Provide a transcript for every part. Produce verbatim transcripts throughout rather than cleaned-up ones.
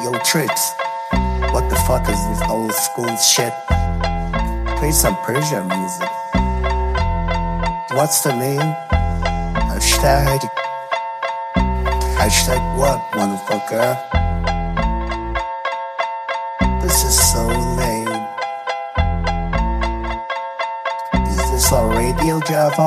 Yo, Tricks, what the fuck is this old school shit? Play some Persian music. What's the name? Hashtag. Hashtag what, motherfucker? This is so lame. Is this a radio, Javo?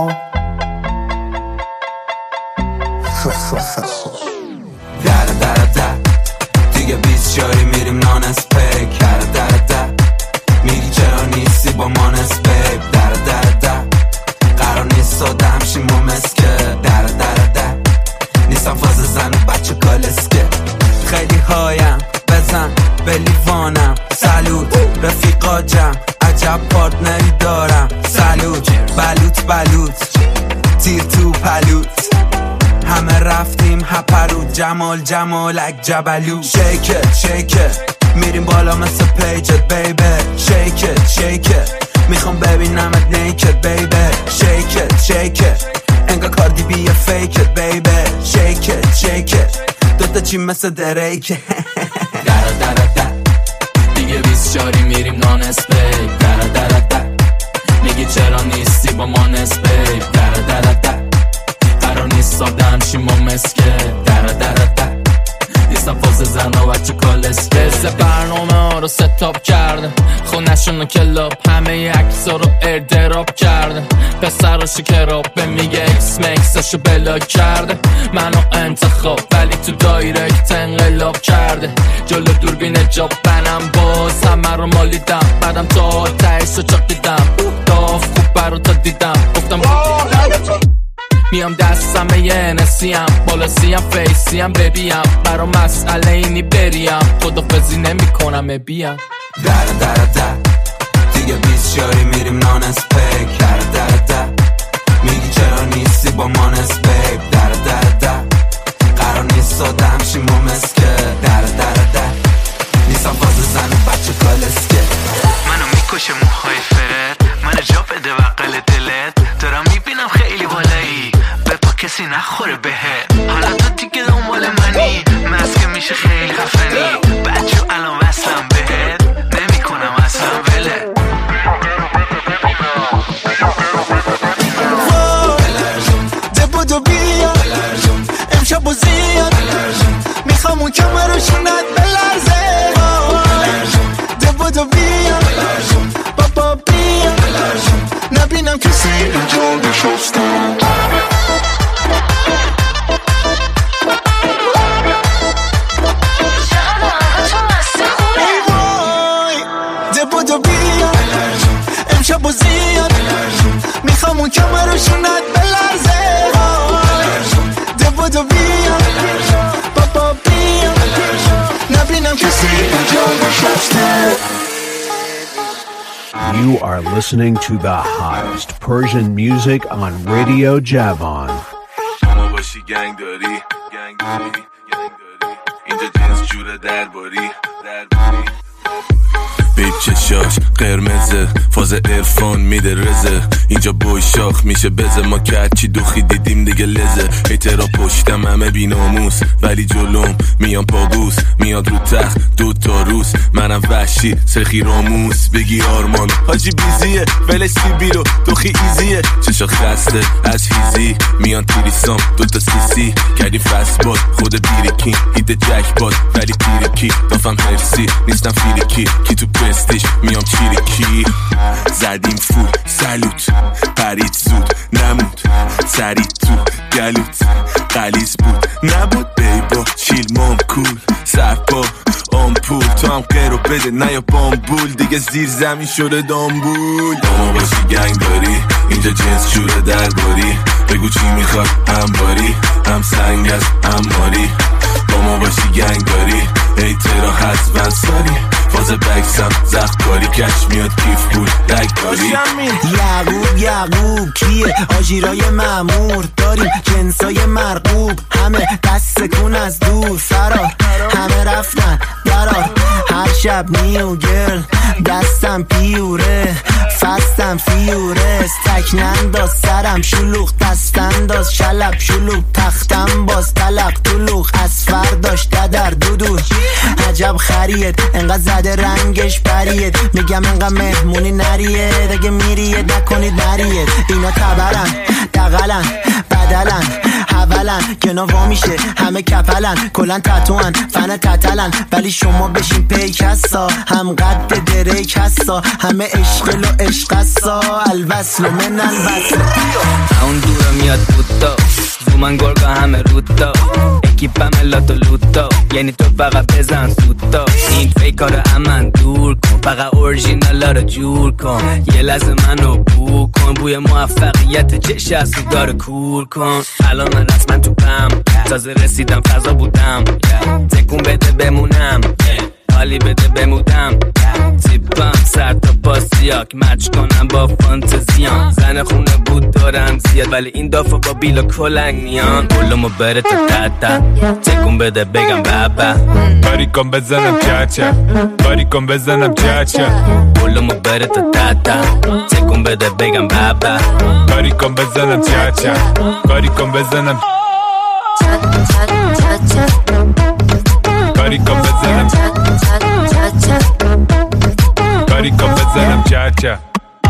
در در در دیگه بیست جاری میریم نانس پیک. در در در میگی چرا نیستی با مانس بیب. در در در قرار نیست آدم شیم و مسکه. در در در نیستم فاز زن و بچه کالسکه. خیلی هایم بزن به لیوانم. سلوت رفیقا جمع عجب پارتنری دارم. سلوت بلوت بلوت تیر تو پلوت. همه رفتیم هپرو جمال جمالک جبلو. شیکت شیکت میریم بالا مثل پیجت بیبی. شیکت شیکت میخوام ببینمت نیکت بیبی. شیکت شیکت انگا کاردی بیه فیکت بیبی. شیکت شیکت دوتا چی مثل دریکه. در در در دیگه بیست شاری میریم نانس بیب. در در در میگی چرا نیستی با مانس بیب. در در در قرار نیست آدم شیم و مسکه. در در در نیستم فاز زن و بچه کالسکه. سه برنامه ها رو ستاپ کرده. خونشون رو کلاب همه عکس رو ایردراپ کرده. پسر رو شکراب به میگه اکس مکسش رو بلاک کرده. منو انتخاب ولی تو دایرکت انقلاب کرده. جلو دوربین جاب بنم باز همه رو مالیدم. بعدم تا تایش رو چاق دیدم. داف خوب برو تا دیدم گفتم میام دستم یه نسیم بالا سیم فیسیم ببیم. برا مسئله اینی بریم خدافزی نمی کنم بیم. در در در دیگه بیست جاری میریم نانس پیک. در در در میگی چرا نیستی با مانس بیب. در در در قرار نیست آدم شیم و مسکه. در در در نیستم فاز زن و بچه کالسکه. منو میکشه موهای فرد. منو جا بده بقل دلت. دارم میبینم خیلی بالایی بپا کسی نخوره بهت. حالا تو دیگه دنبال منی مسکه میشه خیلی خفنی. بچه الان وصلم بهت نمی کنم اصلا وله. ده بودو بیا امشب و زیاد میخوام اون کمرشونت بلرزه. ده بودو بیا بابا بیا نبینم کسی اینجا بشستم. امشب و زیاد میخوام اون کمرشونت بلرزه. ده بودو بیا بابا بیا نبینم کسی اینجا نشسته. You are listening to the hottest Persian music on Radio Javon. شما باشی گنگ داری گنگ داری گنگ داری اینجا جنس جوره درباری درباری. بیب چشاش قرمزه فاز ارفان میده رزه. اینجا بوی شاخ میشه بزه. ما که هرچی دوخی دیدیم دیگه لزه. ایترا پشتم همه بی ناموس ولی جلوم میان پابوس. میاد رو تخت دو تا روز منم وحشی سخی راموس. بگی آرمان حاجی بیزیه ولش سیبی رو دوخی ایزیه. چشا خسته از هیزی میان توریسام دو تا سیسی. کردیم فست باد خود بیریکی هیده جک باد ولی تیرکی. دافم هرسی نیستم فیریکی کی تو پرستیش میام چیریکی. زدیم فول سلوت پرید زود نمود سرید تو گلوت قلیز بود نبود بیبا چیل مام کول سرپا آمپول. تو هم قیرو بده نه یا بامبول دیگه زیر زمین شده دامبول. داما باشی گنگ داری اینجا جنس جوره درباری. بگو چی میخواد هم باری هم سنگ از هم ماری. داما باشی گنگ داری ایترا هست ونساری. فاز بکسم زخت کاری کش میاد کیف بود دکاری. یعقوب یعقوب کیه آجیرای مامور داریم جنسای مرغوب. همه دست کن از دور فرار همه رفتن درار. هر شب نیو گرل دستم پیوره فستم فیوره. تک ننداز سرم شلوغ دستنداز شلب شلوغ تختم باز تلق طلوغ از فرداش ددر دودو. عجب خریت انقدر زده رنگش بریت میگم انقدر مهمونی نریت اگه میریت نکنید نریت اینا تبرن دقلن بدلن حولن که نوا میشه همه کپلن کلن تتوان فن تتلن ولی شما بشین پیکستا هم قد دریک هستا همه عشقل و عشقستا الوصل و من الوصل اون دورا میاد بودا زومن گرگا همه رودا اکیپم لاتو لوتا یعنی تو فقط بزن سوتا این فیکار امن دور کن فقط اورژینالا رو جور کن یه لحظه منو بو کن بوی موفقیت چش از تو داره کور کن الان من رسما تو پم تازه رسیدم فضا بودم تکون بده بمونم حالی بده بمودم تیپم سر تا پاسیاک مچ کنم با فانتزیان زن خونه بود دارم زیاد ولی این دافا با بیلا کلنگ میان بلومو بره تا تتا تکون بده بگم بابا باری کن بزنم چاچا باری کن بزنم چاچا بلومو بره تا تتا تکون بده بگم بابا باری کن بزنم چاچا باری کن بزنم باری کن بزنم باری کن بزنم چاچا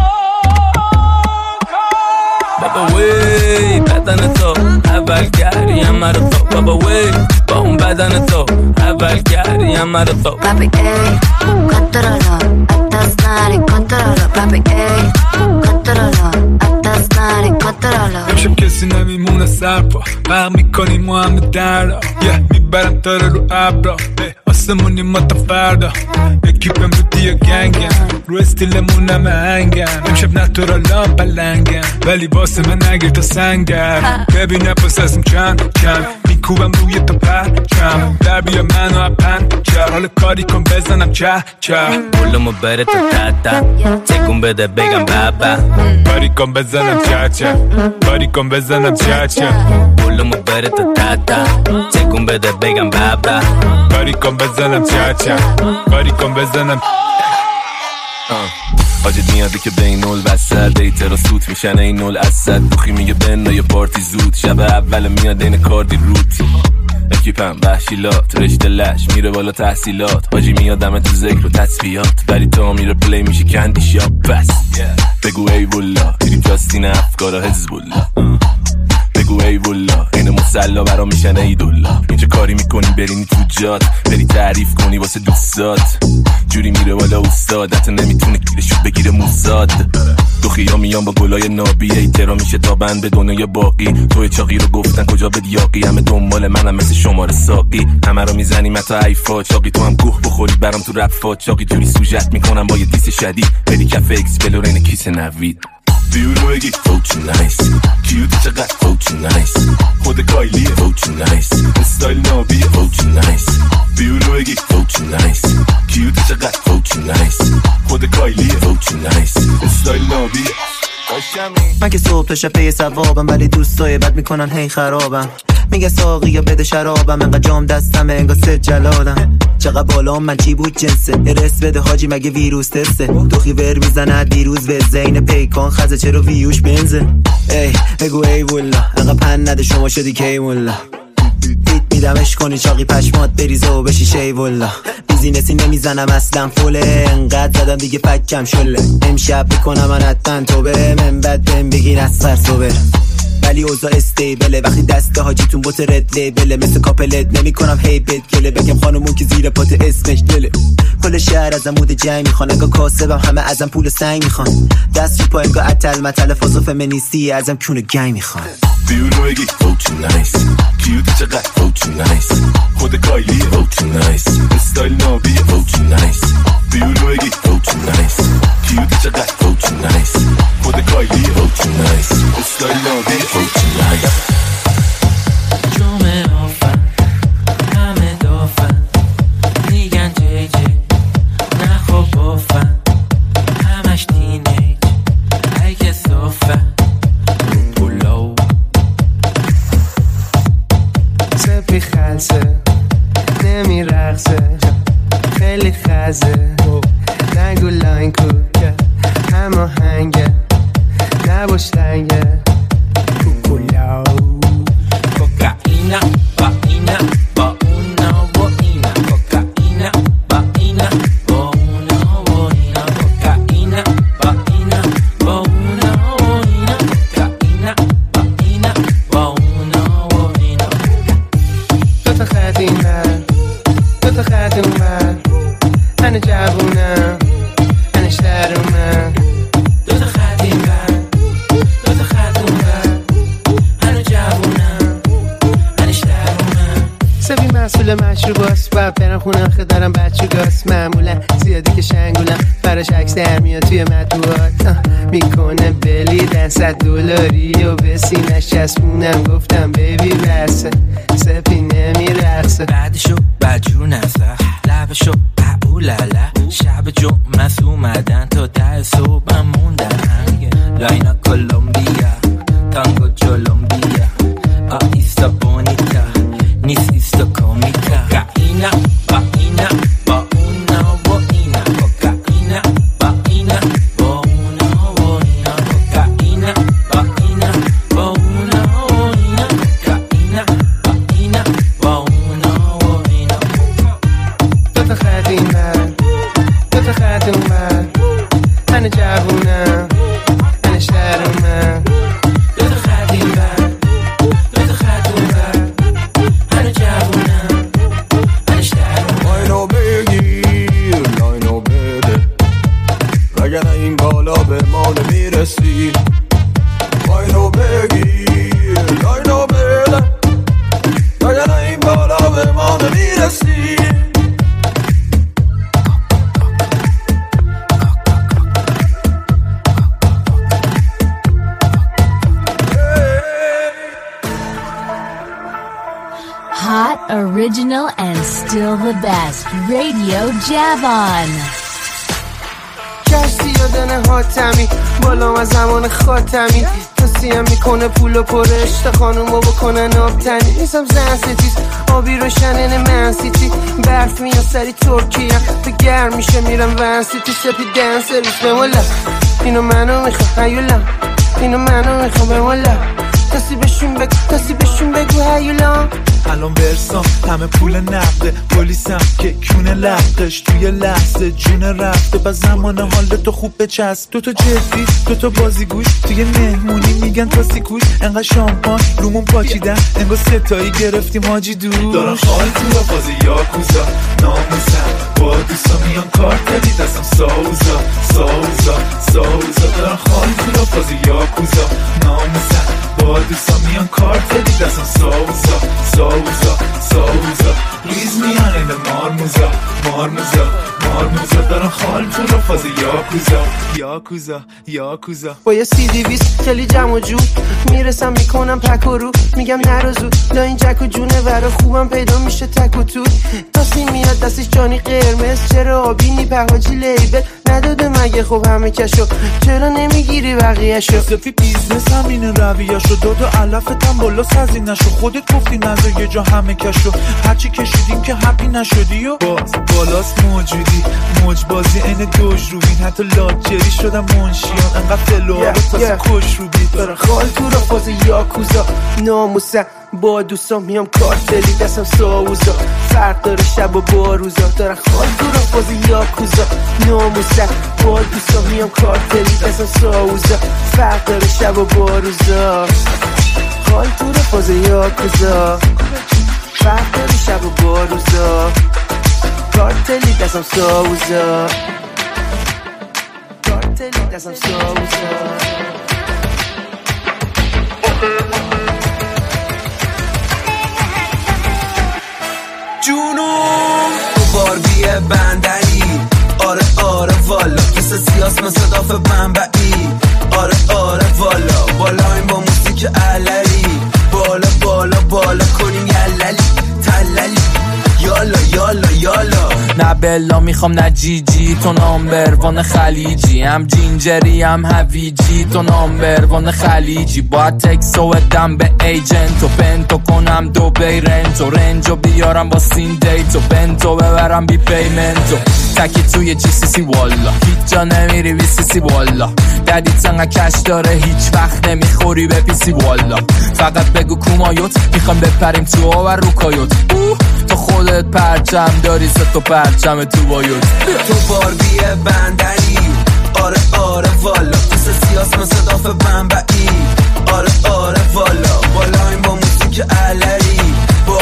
بابا وی بدن تو اول گریم مرا تو بابا وی با اون بدن تو اول گریم مرا تو بابی ای کنترولو اتاس ناری کنترولو بابی ای کنترولو اتاس ناری کنترولو امشب کسی نمیمونه سرپا برق میکنیم ما همه دردا یه میبرم تاره رو ابرا آسمونی ما تا فردا اکیپم رو دیا گنگم رو استیلمون همه هنگم امشب نتورالام پلنگم ولی واسه من نگیر تا سنگم ببینم پس ازم چند چند میکوبم روی تا پرچم در بیا منو اپن چر حال کاری کن بزنم چه چه بلومو بره تا تتا تکون بده بگم بابا باری کن بزنم چه چه باری کن بزنم چه چه بلومو بره تا تتا تکون بده بگم بابا باری کن بزنم چه چه باری کن بزنم حاجت میاده که بین نول وسط دیتر و سوت میشن این نول اسد بخی میگه بنا یه پارتی زود شب اول میاد این کاردی روتی اکیپم وحشیلات رشته لش میره بالا تحصیلات حاجی میادم تو ذکر و تصفیات ولی تا میره پلی میشه کندی شاب بس بگو ای والله دیدیم جاستین افکارا حزب الله بگو ای والله این مسلا برا میشن ای دولا اینجا کاری میکنی برینی تو جات بری تعریف کنی واسه دوستات جوری میره والا استاد حتی نمیتونه گیرشو بگیره موزاد دو خیا میان با گلای نابی ایترا میشه تا بند به دنیای باقی توی چاقی رو گفتن کجا به دیاقی همه دنبال منم مثل شماره ساقی همه رو میزنیم حتی ایفا چاقی تو هم گوه بخوری برام تو رفا چاقی جوری سوژت میکنم با یه دیس شدید بری کف اکس بلورین کیسه نوید بیو بگی فوچو نایس کیوتی چقدر فوچو نایس خود کایلیه فوچو نایس استایل نابیه فوچو نایس بیو بگی فوچو نایس کیوتی چقدر فوچو نایس خود کایلیه فوچو نایس استایل نابیه من که صبح تا شب پی ثوابم ولی دوستای بد میکنن هی خرابم میگه ساقی یا بده شرابم انقدر جام دستمه انگار ست جلالم چقدر بالا من چی بود جنسه رس بده حاجی مگه ویروس تسته دوخی ور میزنه دیروز به زین پیکان خزه چرا ویوش بنزه ای بگو ای والله انقدر پن نده شما شدی کی والله بیت میدمش کنی چاقی پشمات بریزه و بشی شی والله بیزینسی نمیزنم اصلا فوله انقدر زدم دیگه فکم شله امشب بکنم من حتما تو به من بد بهم بگیر از سر صبح ولی اوضاع استیبله وقتی دست حاجیتون بوت رد لیبله مثل کاپلت نمی کنم هی بد گله بگم خانمون که زیر پات اسمش دله کل شهر ازم مود جنگ میخوان انگاه کاسبم همه ازم پول سنگ میخوان دست رو پا انگاه اتل متل فازو فمینیستی ازم کونه گنگ میخوان بیو بگی فوچو نایس کیوتی چقدر فوچو نایس خود کایلیه فوچو نایس استایل نابیه فوچو نایس بیو بگی فوچو نایس کیوتی چقدر فوچو نایس خود کایلیه فوچو نایس استایل نابیه فوچو نایس جمعه آفن همه دافن میگن جی جی نه خب بافن همش تینیج ای که صافن پولو سپی خلصه نمی رقصه خیلی خزه نگو لاین کوکه همه هنگه نباش لنگه کوکولو کوکائینا با اینا با اونا و اینا کوکائینا خط این بر دو تا خط اون بر من جوونم من شهرمم دو تا خط این بر دو تا خط اون بر من جوونم من شهرمم سبی مسئول مشروباست و برم خونم خد دارم بچه گاست معمولا زیادی که شنگولم براش عکس در میاد توی مطبوعات میکنه بلیدن صد دلاری و به سینش چسبونم گفتم بیبی بسه سپی نمیرقصه بعدشو بدجور نزه لبشو اولالا شب جمعه اومدن تا ده صبح موندن لاینا کولومبیا تانگو جولومبیا آیستا بونیتا نیس ایستا کومیکا کائینا با اینا با اونا و اینا کائینا با اینا با اونا و اینا کائینا با اینا با اونا و اینا کائینا با اینا با اونا و اینا دو تا خط این بر دو تا خط اون بر من جوونم من شهرمم دو تا خط این بر دو تا خط اون بر من جوونم من شهرمم لاینو بگیر لاینو بده وگرنه این بالا به ما نمیرسی لاینو بگیر لاینو بده وگرنه این بالا به ما نمیرسی Hot, original, and still the best. Radio Javon. کشتی یادنه حاتمی بالا از زمان خاتمی توصیم میکنه پول و پرشت خانومو بکنن آبتنی نیستم زن ستیز آبی روشنن منسیتی برف میان سری ترکیه به گرم میشه میرم ونسیتی سپی دن سرویس بمولا اینو منو میخوام هیولا اینو منو میخوام بمولا کسی بشون بگو کسی بشون بگو هیولا الان برسام همه پول نقده پلیسم که کونه لختش توی لحظه جون رفته با زمان حال تو خوب بچست دو تا جدی دو تا بازیگوش توی مهمونی میگن تا سیکوش انقدر شامپان رومون پاچیدن انگار ستایی گرفتیم حاجی دور دارن خال تو با فاز یاکوزا ناموسم با دوستا میان کارتلی دستم ساوزا ساوزا ساوزا دارن خال تو با فاز یاکوزا ناموسم با دوستا میان کارتلی دستم ساوزا ساوزا ساوزا ریز میان این مارموزا مارموزا مارموزا دارن خال تو رو فاز یاکوزا یاکوزا یاکوزا با یه سی دیویس خیلی جمع و جو میرسم میکنم پک و رو میگم نرو زود لا این جک و جونه ورا خوبم پیدا میشه تک و توی تاسی میاد دستش جانی قرمز چرا آبی نی پهاجی لیبل نداده مگه خب همه کشو چرا نمیگیری بقیهشو سفی بیزنس همینه رویهشو داد و علفتم بالا سازی نشو خودت گفتی نزا یه جا همه کشو هرچی کشیدیم که هپی نشدی و باز بالاست موجودی موج بازی این دوش رو بین حتی لاجری شدم منشیان انقدر فلوها رو تازه کش رو بید داره خال تو را فاز یاکوزا ناموسم با دوستان میام کارتلی دستم ساوزا فرق داره شب و باروزا داره خال تو را فاز یاکوزا ناموسم با دوستان میام کارتلی دستم ساوزا فرق داره شب و باروزا خال تو را فاز یاکوزا فرق داره شب و باروزا کارتلی دستم ساوزا کارتلی دستم ساوزا جونم تو باربی بندری آره آره والا کس سیاس مثل داف بنبعی آره آره والا بالا این با موسیک علری بالا بالا بالا کنیم یللی تللی یالا یالا یالا نه بلا میخوام نه جی جی تو نامبروان خلیجی هم جینجری هم هویجی تو نامبروان خلیجی باید تکسو بدم به ایجنتو پنتو کنم دو بیرنتو رنجو بیارم با سین دیتو بنتو ببرم بی پیمنتو تکی توی جی سی سی والا هیچ جا نمیری بی سی سی والا ددی تنگه کش داره هیچ وقت نمیخوری به پی سی والا فقط بگو کومایوت میخوام بپریم تو و روکایوت تو خودت پرچم داری سه تا پرچم تو بایوت تو باربی بندری آره آره والا کس سیاس مثل داف بنبعی آره آره والا بالا این با موسیک علری بالا بالا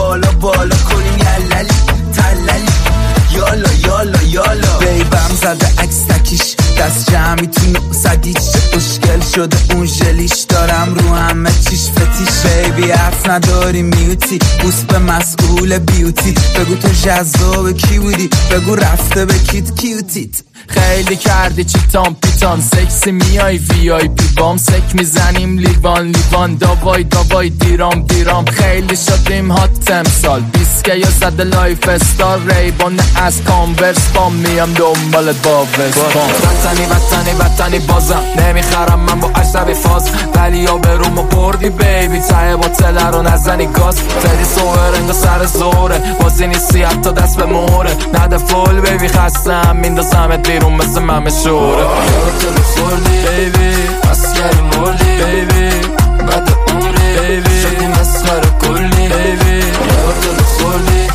بالا بالا کنیم یللی تللی یالا یالا یالا بیبم زده عکس تکیش دست جمعی تو نقصدیش مشکل شده اون جلیش دارم رو همه چیش فتیش بیبی حرف نداری میوتی بوس به مسئول بیوتی بگو تو جذاب کی بودی بگو رفته به کیت کیوتیت خیلی کردی چیتان پیتان سکسی میای وی آی پی بام سک میزنیم لیوان لیوان داوای داوای دیرام دیرام خیلی شدیم هات امسال بیسکه یا زده لایف استار ریبان از کانورس بام میام دنبالت با وستان وطنی وطنی وطنی بازم نمیخرم من با عشب فاز ولی یا برومو بردی بیبی ته باطله رو نزنی گاز فری سوهر انگا سر زوره بازی نیستی حتی دست به موره نده فول بیبی خستم میندازمت بیرون مثل ممه شوره یادتو بخوردی بیبی اسکر مردی بیبی بعد عمری بیبی شدی مسخره کلی بیبی یادتو بخوردی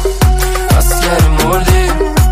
اسکر مردی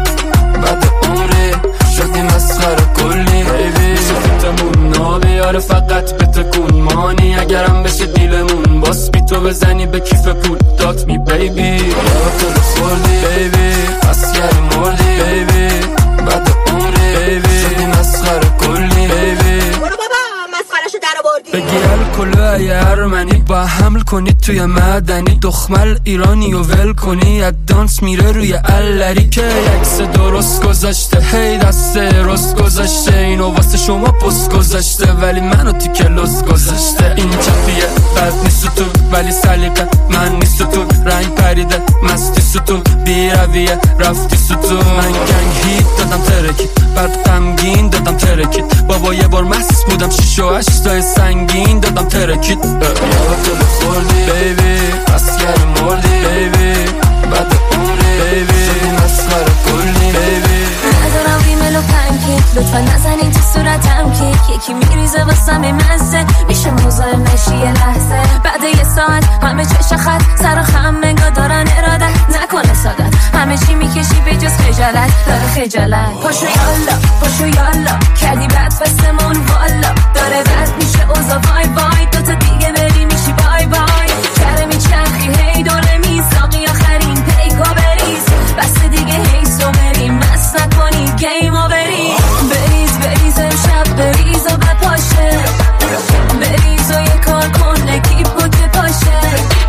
بعد عمری شدی مسخره کلی بیبی شدیتمون نابیاره فقط به تکون مانی اگرم بشه دیلمون باس بی تو بزنی به کیف پول دات می بیبی یادتو بخوردی بیبی اسکر مردی بیبی بعد عمری شدی مسخره کلی بیبی برو بابا مسخرهشو در آوردی بگی الکل ای ارمنی با حمل کنی توی مدنی دخمل ایرانی و ول کنی از دانس میره روی الری که یکس درست گذاشته هی دست رست گذاشته اینو واسه شما پست گذاشته ولی منو تی کلاس گذاشته این چپیه بد نیست تو ولی سلیقه من نیست تو رنگ پریده مستی ستون بی رویه رفتی ستون من گنگ هیت دادم ترکی بعد غمگین دادم ترکیت بابا یه بار مست بودم شیش و هشتای سنگین دادم ترکیت یادتو بخوردی بیبی اسکر مردی بیبی بعد عمری بیبی شدی مسخره کلی بیبی ندارم ریمل و پنکیک لطفا نزنین تو صورتم کیک یکی میریزه واسم مزه میشه مزاحم نشی یه لحظه بعد یه ساعت همه چش خط سر و خم منگا دارن ارادت نکنه سادت همه چی میکشی به جز خجالت داره خجالت پاشو یالا پاشو یالا کردی بد فستمون والا داره رد میشه اوزا وای وای دوتا دیگه بری میشی بای بای کره میچرخی هی دوره میساقی آخرین پیکا بریز بس دیگه هی سو بریم مست نکنی گیمو بریز بریز بریز امشب بریز و بپاشه بریز و یه کار کن اکیپو که پاشه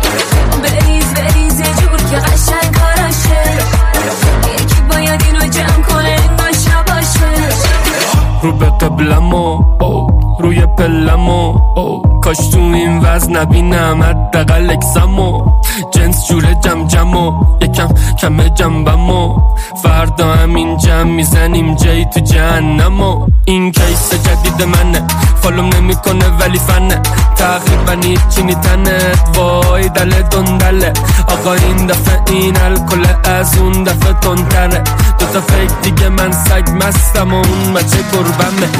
بریز بریز یه جور که قشنگ کاراشه یکی باید اینو جمع کنه ناشا باشه رو به قبلمو روی پلمو کاش تو این وزن نبینم حداقل اکسمو جنس جوره جم جمو یکم کم جنبمو فردا همین جمع میزنیم جایی تو جهنمو این کیس جدید منه فالوم نمیکنه ولی فنه تقریبا هیچی نیتنت وای دل دندله آقا این دفعه این الکل از اون دفعه تندتره دوتا فیک دیگه من سگ مستم و اون مچه گربمه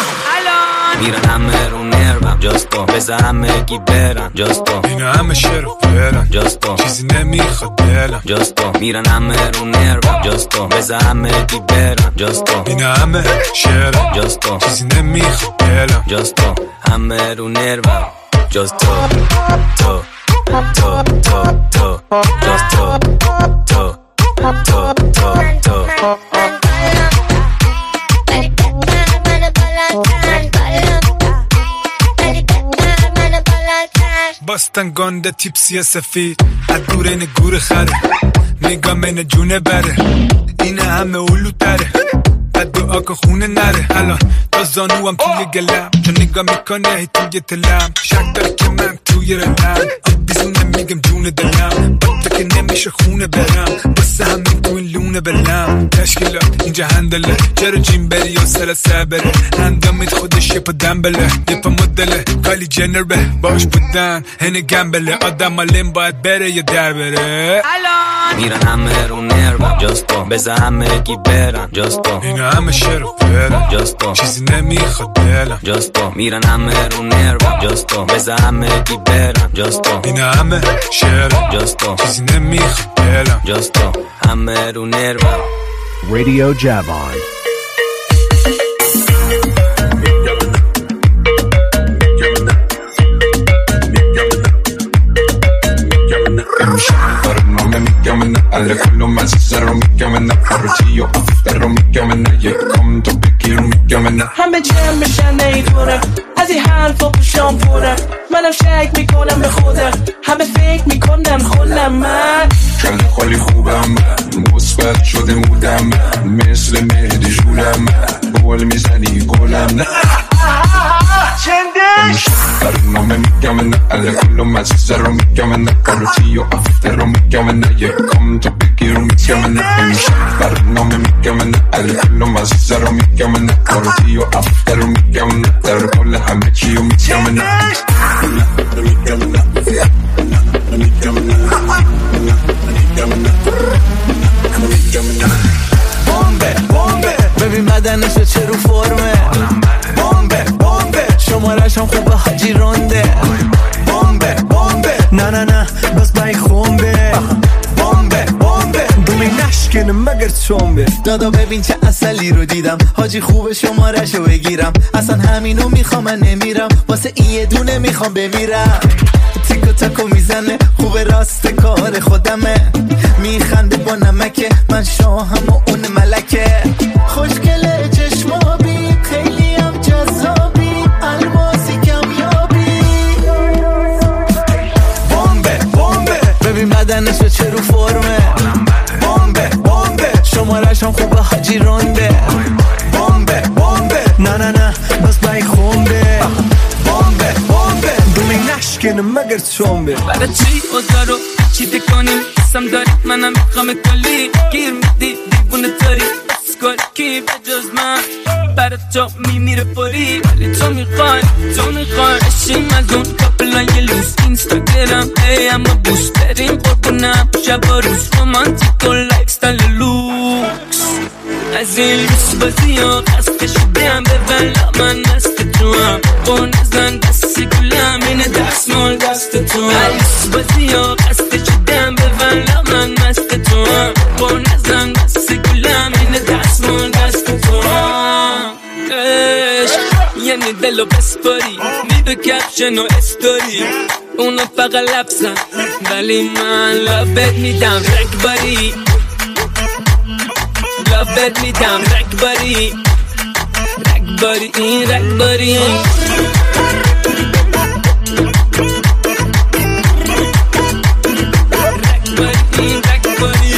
میرن همه رو نرمم جاستو بزا همه گی برن جاستو اینا همه شروع برن جاستو چیزی نمیخواد دلم جاستو میرن همه رو نرمم جاستو بزا همه گی برن جاستو اینا همه شروع جاستو چیزی نمیخواد دلم جاستو همه رو نرمم جاستو تو تو تو تو جاستو تو تو تو تو باستن گنده تیپسی سفید از دور این گور خره نگاه من جونه بره این همه اولو تره بعد دعا که خونه نره الان تا زانو هم توی گلم چون نگاه میکنه هی توی تلم شک داره که من توی رلم آب بیزونه میگم جون دلم باتا که نمیشه خونه برم بسه همین تو این لونه بلم تشکیلات اینجا هندله چرا جیم بری یا سر سبره هندامید خودش یه پا دنبله یه پا مدله کالی جنر به باش بودن هنه گمبله آدم مالیم باید بره یا در بره میرن همه رو نرمم جاستو بزا همه گی برن جاستو اینا همه شروع برن جاستو چیزی نمیخواد دلم جاستو میرن همه رو نرمم جاستو بزا همه گی برن جاستو اینا همه شروع جاستو چیزی نمیخواد دلم جاستو همه رو نرمم Radio Javon. Para alle quello مزه رو میگم نه پارتی و افتر رو میگم نه یکم تو بگیر میگم نه همه جمع بشن نیدونم از این حرف و پوشام پرم منم شک میکنم به خودم همه فکر میکنم خودم من خیلی خالی خوبم من مثبت شده مودم من مثل مهدی جولم من گل میزنی گلم نه چندش برنامه میگم نه علی کلو مزه رو میگم نه پارتی و افتر رو میگم نه یکم تو بگیر میگم نه برنامه میگم نه علی کلو مزه رو میگم نه پارتی و افتر رو میگم نه در کل همه چی رو میگم نه میگم نه میگم نه بمبه بمبه ببین بدنشو چه رو فرمه بمبه بمبه شمارش هم خوبه حاجی رونده بمبه بمبه نه نه نه بس بای خونبه بمبه بمبه دومی نشکنه مگر چونبه دادا ببین چه اصلی رو دیدم حاجی خوبه شمارشو بگیرم اصلا همینو میخوام من نمیرم واسه این یه دونه میخوام بمیرم تیکو تاکو میزنه خوبه راست کار خودمه میخنده با نمکه من شاهم و اون ملکه خوشگله چشمابی خیلی هم جذابی الماسی کمیابی بمبه بمبه ببین بدنشو چه رو فرمه بمبه بمبه شمارش هم خوبه حاجی رونده بمبه بمبه نه نه نه بس بای خونبه بمبه بمبه دومی نشکنه مگر چونبه برای چی اوزارو چی بکنیم قسم داری منم میخوام کلی گیر میدی دیوونه داری بس کن کی به جز من برای تو میمیره پری ولی تو میخوای تو میخوای اشیم از اون کپلای لوس اینستاگرام ای اما بوست بریم قربونم شب و روز رومانتیک و لایف ستایل لوکس از این لوس بازی ها قصد شدیم به ولا من مست تو هم اون ازن دستی گلم اینه دست مال دست تو هم لوس بازی ها قصد شدیم به ولا من مست تو هم اون ازن دستی گلم اینه دست مال دست تو هم یعنی دلو بسپاری میدو کپشن و استوری اونا فقط لبسن ولی من لابت میدم رک باری لابت میدم رک باری رک باری این رک باری رک باری این رک باری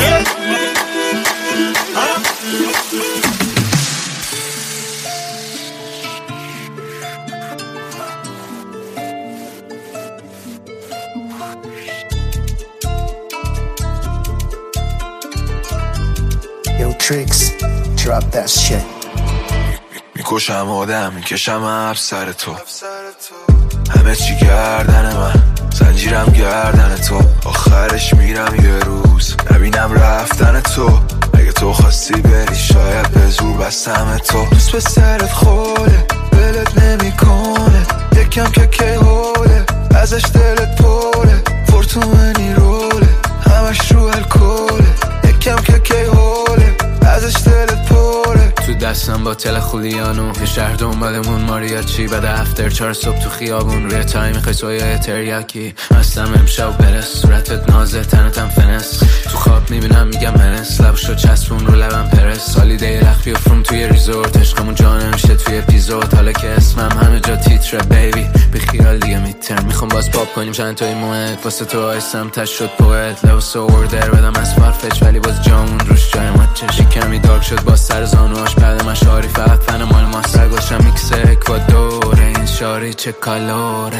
Tricks, drop that shit. میکشم آدم میکشم هر سر تو همه چی گردن من زنجیرم گردن تو آخرش میرم یه روز نبینم رفتن تو اگه تو خواستی بری شاید به زور بستم تو دوست به سرت خوله دلت نمیکنه یکم که که حوله ازش دلت پوله فورتومنی روله همش رو الکوله یکم که که حوله ازش دلت پوله تو دستم با تل خولیانو یه شهر دنبالمون ماریاچی بعد افتر چهار صبح تو خیابون روی تای میخوای سویای تریاکی هستم امشب برس صورتت نازه تنتم فنس تو خواب میبینم میگم هنس لبشو چسبون رو لبم پرس سالی دی رخ بیافروم توی ریزورت عشقمون جانه میشه توی اپیزود حالا که اسمم همه جا تیتره بیبی بی خیال دیگه میترم میخوام باز پاپ کنیم چند تای موهت واسه تو آیستم تش شد پویت لباس اوردر بدم از فارفچ ولی باز جامون روش جای مچشی کمی دارک شد باز سر زانوهاش بعد من شاری فقط فن مال ما سرگوشم میکس اکوادوره این شاری چه کالوره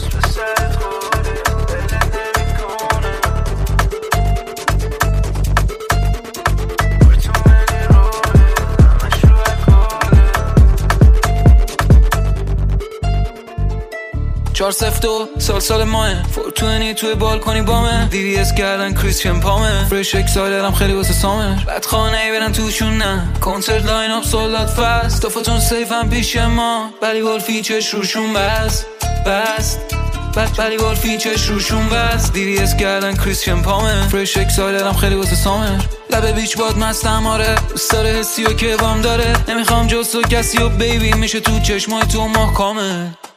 چهار سفت و سال سال ماه فورتونی توی بالکنی بامه دی وی اس کردن کریسچن پامه فرش اکسایلرم خیلی واسه سامر بعد خانه ای برن توشون نه کنسرت لاین اپ سولدات فست دافتون سیف هم پیش ما بلی بال فیچش روشون بست بست بعد بلی بال فیچش روشون بست دی وی اس کردن کریسچن پامه فرش اکسایلرم خیلی واسه سامر لبه بیچ باد مستم آره دوست داره حسی و که بام داره نمیخوام جز تو کسی و بیبی میشه تو چشمای تو محکامه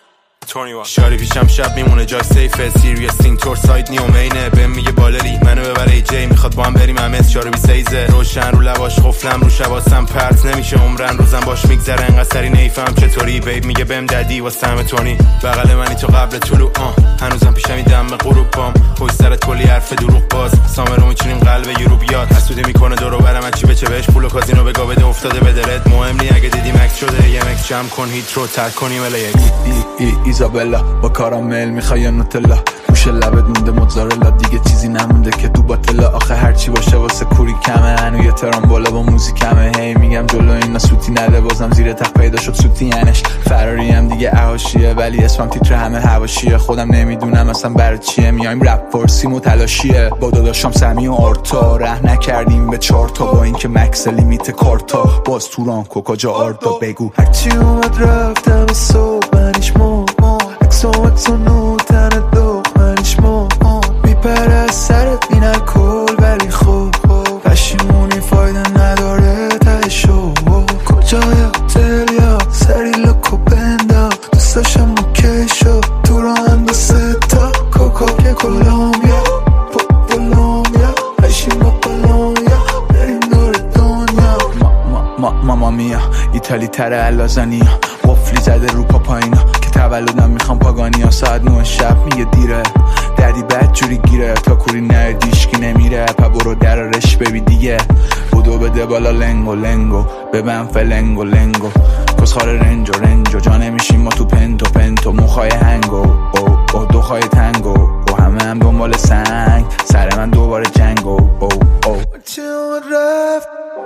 twenty-one شاری پیشم شب میمونه جای سیفه سیریس تینگ تور ساید نیومینه بهم میگه بالری منو ببره ای جی میخواد با هم بریم همه چهار بیست سیزه روشن رو لباش قفلم رو شباسم پرت نمیشه عمرن روزم باش میگذره انقدر سری نیفهم چطوری بیب میگه بهم ددی واسه همه تونی بغل منی تو قبل طلوع آه هنوزم پیشم این دم غروب بام پشت سر کلی حرف دروغ باز سامرو میچینیم قلب یورو بیاد حسودی میکنه دور و برم چی بچه بهش پول و کازینو بگا بده افتاده به دلت مهم نی اگه دیدی مکس شده یه مکس جمع کن هیت رو ترک کنیم اله یک ای ای ایزابلا با کارامل میخوای نوتلا گوش لبت مونده موزارلا دیگه چیزی نمونده که تو باطلا آخه هرچی باشه واسه کوری کمه هنو یه ترام بالا با موزیکمه هی میگم جلو اینا سوتی نده بازم زیر تخت پیدا شد سوتی ینش فراری هم دیگه احاشیه ولی اسمم تیتر همه حواشیه خودم نمیدونم اصلا برای چیه میایم رپ فارسیم و تلاشیه با داداشام سمی و آرتا ره نکردیم به چارتا با اینکه مکس لیمیت کارتا باز توران کوکاجا آرتا بگو هرچی اومد رفتم صبح منیش مو اکسو اکسو نو تن دو منیش مو میپره از سرت این الکل ولی خوب پشیمونی فایده نداره تهشو کجای هتل یا سری لکو بندا دوست داشتم اوکی شد تو رو هم دو ستا کوکا که کلامیا پولامیا پشیم با پولامیا بریم دور دنیا ماما میا ایتالی تره اللازانیا وفلی زده رو پاپاینا که تولدم میخوام پاگانیا ساعت نه شب میگه دیره دردی بد جوری گیره تا کوری نره دیشکی نمیره پا برو درارش ببی دیگه بودو بده بالا لنگو لنگو ببن فلنگو لنگو کسخار رنجو رنجو جا نمیشیم ما تو پنتو پنتو موخای هنگو او او دو خواهی تنگو و همه هم دنبال سنگ سر من دوباره جنگو او او چه اومد رفت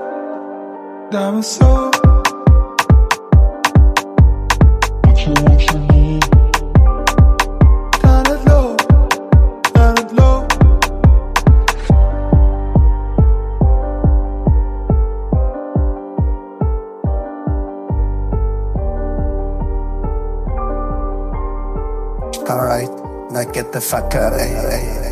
دم صبح Alright, now get the fuck out of here.